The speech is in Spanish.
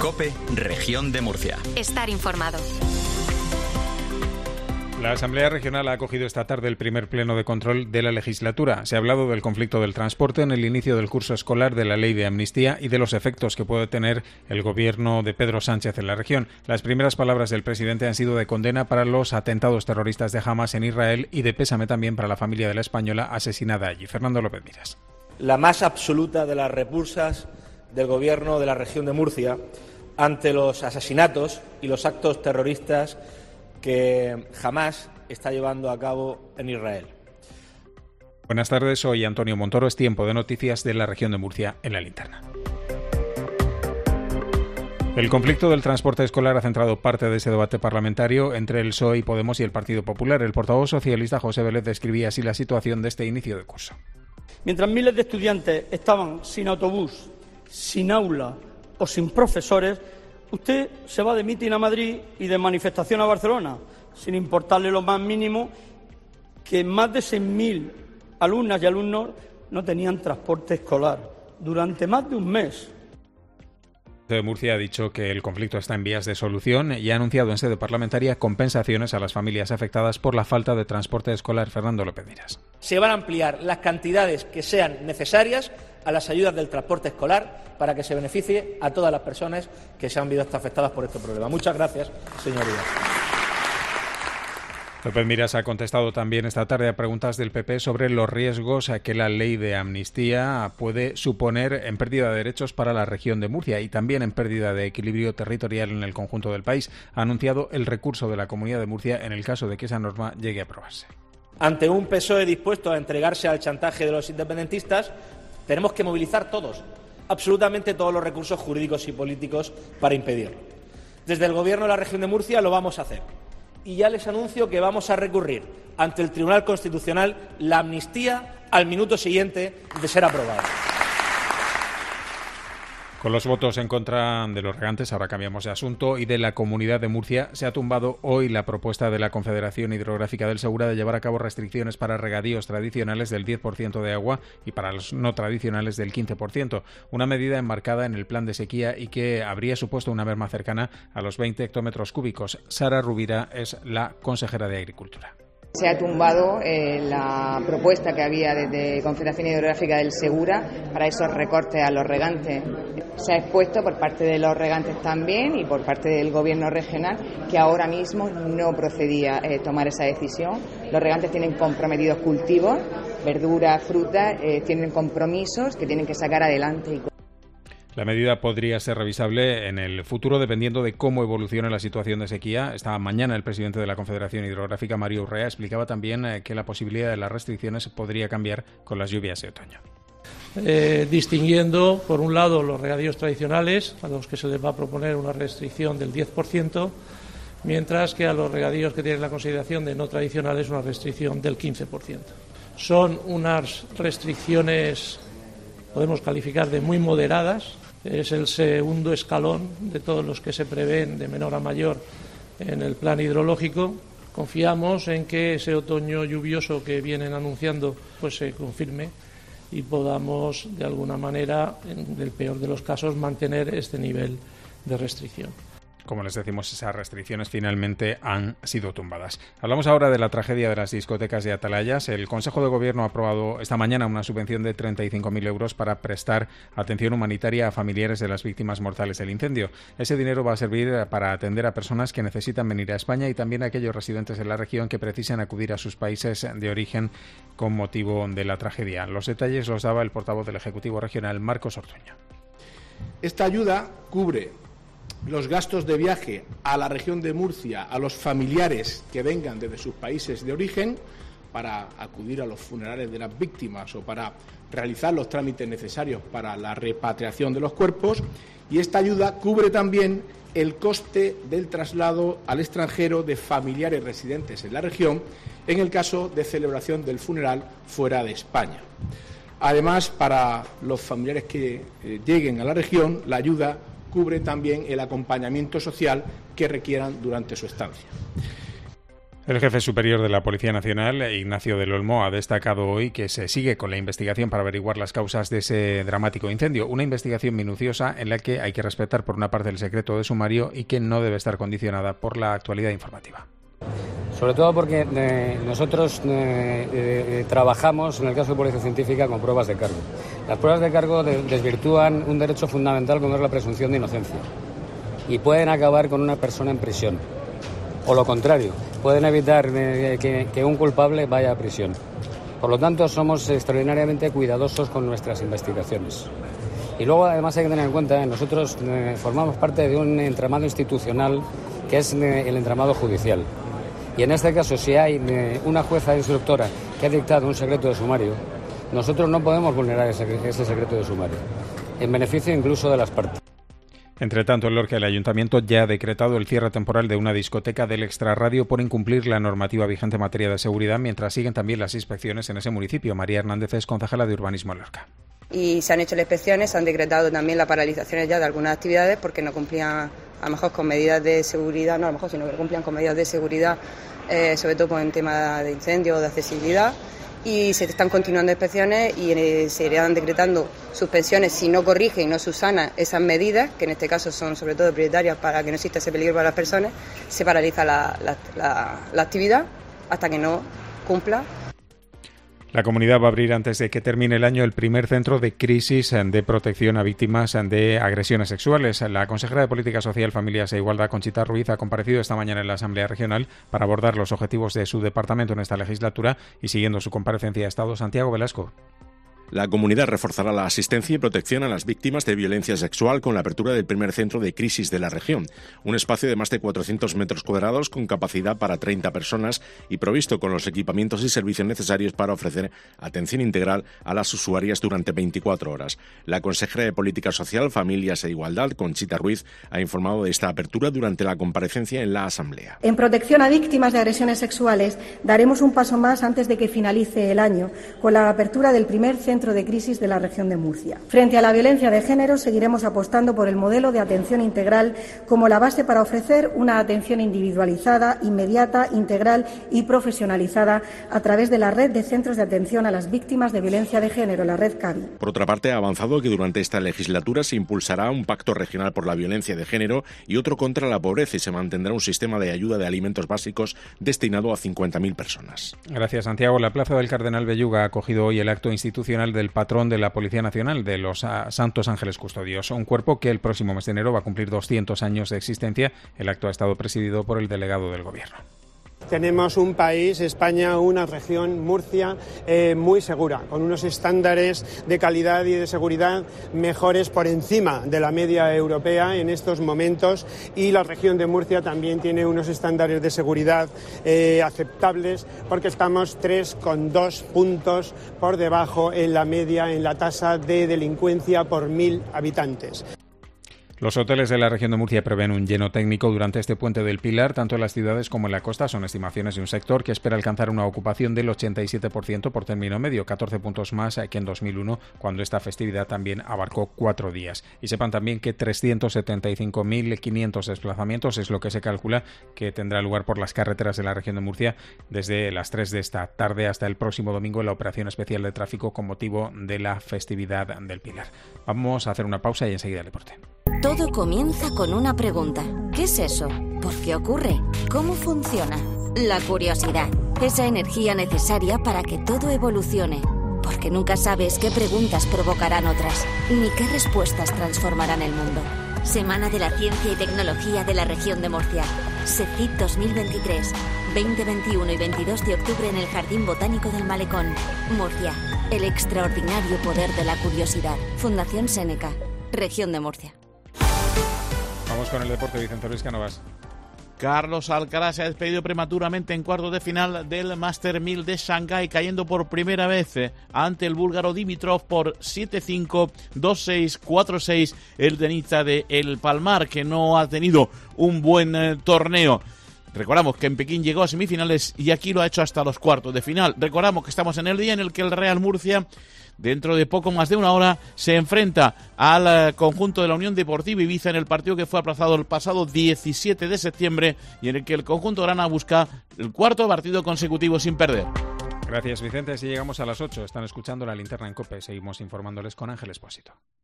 COPE, Región de Murcia. Estar informado. La Asamblea Regional ha acogido esta tarde el primer pleno de control de la legislatura. Se ha hablado del conflicto del transporte en el inicio del curso escolar, de la ley de amnistía y de los efectos que puede tener el gobierno de Pedro Sánchez en la región. Las primeras palabras del presidente han sido de condena para los atentados terroristas de Hamas en Israel y de pésame también para la familia de la española asesinada allí. Fernando López Miras. La más absoluta de las repulsas del gobierno de la región de Murcia ante los asesinatos y los actos terroristas que Hamás está llevando a cabo en Israel. Buenas tardes, soy Antonio Montoro. Es tiempo de noticias de la región de Murcia en la linterna. El conflicto del transporte escolar ha centrado parte de ese debate parlamentario entre el PSOE y Podemos y el Partido Popular. El portavoz socialista José Vélez describía así la situación de este inicio de curso. Mientras miles de estudiantes estaban sin autobús, sin aula o sin profesores, usted se va de mitin a Madrid y de manifestación a Barcelona, sin importarle lo más mínimo que más de 6.000 alumnas y alumnos no tenían transporte escolar durante más de un mes. De Murcia ha dicho que el conflicto está en vías de solución y ha anunciado en sede parlamentaria compensaciones a las familias afectadas por la falta de transporte escolar. Fernando López Miras. Se van a ampliar las cantidades que sean necesarias a las ayudas del transporte escolar para que se beneficie a todas las personas que se han visto afectadas por este problema. Muchas gracias, señorías. López Miras ha contestado también esta tarde a preguntas del PP sobre los riesgos que la ley de amnistía puede suponer en pérdida de derechos para la región de Murcia y también en pérdida de equilibrio territorial en el conjunto del país. Ha anunciado el recurso de la Comunidad de Murcia en el caso de que esa norma llegue a aprobarse. Ante un PSOE dispuesto a entregarse al chantaje de los independentistas, tenemos que movilizar todos, absolutamente todos los recursos jurídicos y políticos para impedirlo. Desde el Gobierno de la región de Murcia lo vamos a hacer. Y ya les anuncio que vamos a recurrir ante el Tribunal Constitucional la amnistía al minuto siguiente de ser aprobada. Con los votos en contra de los regantes, ahora cambiamos de asunto, y de la Comunidad de Murcia, se ha tumbado hoy la propuesta de la Confederación Hidrográfica del Segura de llevar a cabo restricciones para regadíos tradicionales del 10% de agua y para los no tradicionales del 15%, una medida enmarcada en el plan de sequía y que habría supuesto una merma cercana a los 20 hectómetros cúbicos. Sara Rubira es la consejera de Agricultura. Se ha tumbado la propuesta que había de Confederación Hidrográfica del Segura para esos recortes a los regantes. Se ha expuesto por parte de los regantes también y por parte del Gobierno regional que ahora mismo no procedía tomar esa decisión. Los regantes tienen comprometidos cultivos, verduras, frutas, tienen compromisos que tienen que sacar adelante. La medida podría ser revisable en el futuro dependiendo de cómo evolucione la situación de sequía. Esta mañana el presidente de la Confederación Hidrográfica, Mario Urrea, explicaba también que la posibilidad de las restricciones podría cambiar con las lluvias de otoño. Distinguiendo, por un lado, los regadíos tradicionales, a los que se les va a proponer una restricción del 10%, mientras que a los regadíos que tienen la consideración de no tradicionales una restricción del 15%. Son unas restricciones, podemos calificar de muy moderadas. Es el segundo escalón de todos los que se prevén de menor a mayor en el plan hidrológico. Confiamos en que ese otoño lluvioso que vienen anunciando pues se confirme y podamos, de alguna manera, en el peor de los casos, mantener este nivel de restricción. Como les decimos, esas restricciones finalmente han sido tumbadas. Hablamos ahora de la tragedia de las discotecas de Atalayas. El Consejo de Gobierno ha aprobado esta mañana una subvención de 35.000 euros para prestar atención humanitaria a familiares de las víctimas mortales del incendio. Ese dinero va a servir para atender a personas que necesitan venir a España y también a aquellos residentes en la región que precisan acudir a sus países de origen con motivo de la tragedia. Los detalles los daba el portavoz del Ejecutivo Regional, Marcos Ortuño. Esta ayuda cubre los gastos de viaje a la región de Murcia a los familiares que vengan desde sus países de origen para acudir a los funerales de las víctimas o para realizar los trámites necesarios para la repatriación de los cuerpos, y esta ayuda cubre también el coste del traslado al extranjero de familiares residentes en la región en el caso de celebración del funeral fuera de España. Además, para los familiares que lleguen a la región, la ayuda cubre también el acompañamiento social que requieran durante su estancia. El jefe superior de la Policía Nacional, Ignacio del Olmo, ha destacado hoy que se sigue con la investigación para averiguar las causas de ese dramático incendio. Una investigación minuciosa en la que hay que respetar por una parte el secreto de sumario y que no debe estar condicionada por la actualidad informativa. Sobre todo porque nosotros trabajamos, en el caso de Policía Científica, con pruebas de cargo. Las pruebas de cargo desvirtúan un derecho fundamental como es la presunción de inocencia y pueden acabar con una persona en prisión. O lo contrario, pueden evitar que un culpable vaya a prisión. Por lo tanto, somos extraordinariamente cuidadosos con nuestras investigaciones. Y luego, además, hay que tener en cuenta, nosotros formamos parte de un entramado institucional que es el entramado judicial. Y en este caso, si hay una jueza instructora que ha dictado un secreto de sumario, nosotros no podemos vulnerar ese secreto de sumario, en beneficio incluso de las partes. Entre tanto, en Lorca, el Ayuntamiento ya ha decretado el cierre temporal de una discoteca del Extrarradio por incumplir la normativa vigente en materia de seguridad, mientras siguen también las inspecciones en ese municipio. María Hernández es concejala de Urbanismo en Lorca. Y se han hecho las inspecciones, se han decretado también las paralizaciones ya de algunas actividades porque no cumplían a lo mejor con medidas de seguridad, no a lo mejor, sino que cumplían con medidas de seguridad, sobre todo con el tema de incendios o de accesibilidad. Y se están continuando inspecciones y se irán decretando suspensiones si no corrige y no subsana esas medidas, que en este caso son sobre todo prioritarias para que no exista ese peligro para las personas. Se paraliza la actividad hasta que no cumpla. La comunidad va a abrir antes de que termine el año el primer centro de crisis de protección a víctimas de agresiones sexuales. La consejera de Política Social, Familias e Igualdad, Conchita Ruiz, ha comparecido esta mañana en la Asamblea Regional para abordar los objetivos de su departamento en esta legislatura y siguiendo su comparecencia a Estado, Santiago Velasco. La comunidad reforzará la asistencia y protección a las víctimas de violencia sexual con la apertura del primer centro de crisis de la región, un espacio de más de 400 metros cuadrados con capacidad para 30 personas y provisto con los equipamientos y servicios necesarios para ofrecer atención integral a las usuarias durante 24 horas. La consejera de Política Social, Familias e Igualdad, Conchita Ruiz, ha informado de esta apertura durante la comparecencia en la Asamblea. En protección a víctimas de agresiones sexuales daremos un paso más antes de que finalice el año, con la apertura del primer centro de crisis de la región de Murcia. Frente a la violencia de género, seguiremos apostando por el modelo de atención integral como la base para ofrecer una atención individualizada, inmediata, integral y profesionalizada a través de la red de centros de atención a las víctimas de violencia de género, la red CAVI. Por otra parte, ha avanzado que durante esta legislatura se impulsará un pacto regional por la violencia de género y otro contra la pobreza y se mantendrá un sistema de ayuda de alimentos básicos destinado a 50.000 personas. Gracias, Santiago. La Plaza del Cardenal Belluga ha acogido hoy el acto institucional del patrón de la Policía Nacional, de los Santos Ángeles Custodios, un cuerpo que el próximo mes de enero va a cumplir 200 años de existencia. El acto ha estado presidido por el delegado del Gobierno. Tenemos un país, España, una región, Murcia, muy segura, con unos estándares de calidad y de seguridad mejores por encima de la media europea en estos momentos, y la región de Murcia también tiene unos estándares de seguridad aceptables porque estamos 3,2 puntos por debajo en la media en la tasa de delincuencia por 1.000 habitantes. Los hoteles de la región de Murcia prevén un lleno técnico durante este puente del Pilar, tanto en las ciudades como en la costa. Son estimaciones de un sector que espera alcanzar una ocupación del 87% por término medio, 14 puntos más que en 2001, cuando esta festividad también abarcó 4 días. Y sepan también que 375.500 desplazamientos es lo que se calcula que tendrá lugar por las carreteras de la región de Murcia desde las 3 de esta tarde hasta el próximo domingo en la operación especial de tráfico con motivo de la festividad del Pilar. Vamos a hacer una pausa y enseguida el deporte. Todo comienza con una pregunta. ¿Qué es eso? ¿Por qué ocurre? ¿Cómo funciona? La curiosidad. Esa energía necesaria para que todo evolucione. Porque nunca sabes qué preguntas provocarán otras, ni qué respuestas transformarán el mundo. Semana de la Ciencia y Tecnología de la región de Murcia. SECIT 2023. 20, 21 y 22 de octubre en el Jardín Botánico del Malecón. Murcia. El extraordinario poder de la curiosidad. Fundación Séneca. Región de Murcia. Vamos con el deporte, Vicente Luis Cánovas. Carlos Alcaraz se ha despedido prematuramente en cuartos de final del Master 1000 de Shanghái, cayendo por primera vez ante el búlgaro Dimitrov por 7-5, 2-6, 4-6, el tenista de El Palmar, que no ha tenido un buen torneo. Recordamos que en Pekín llegó a semifinales y aquí lo ha hecho hasta los cuartos de final. Recordamos que estamos en el día en el que el Real Murcia dentro de poco más de una hora se enfrenta al conjunto de la Unión Deportiva Ibiza en el partido que fue aplazado el pasado 17 de septiembre y en el que el conjunto grana busca el cuarto partido consecutivo sin perder. Gracias, Vicente. Si llegamos a las 8, están escuchando La Linterna en COPE. Seguimos informándoles con Ángel Expósito.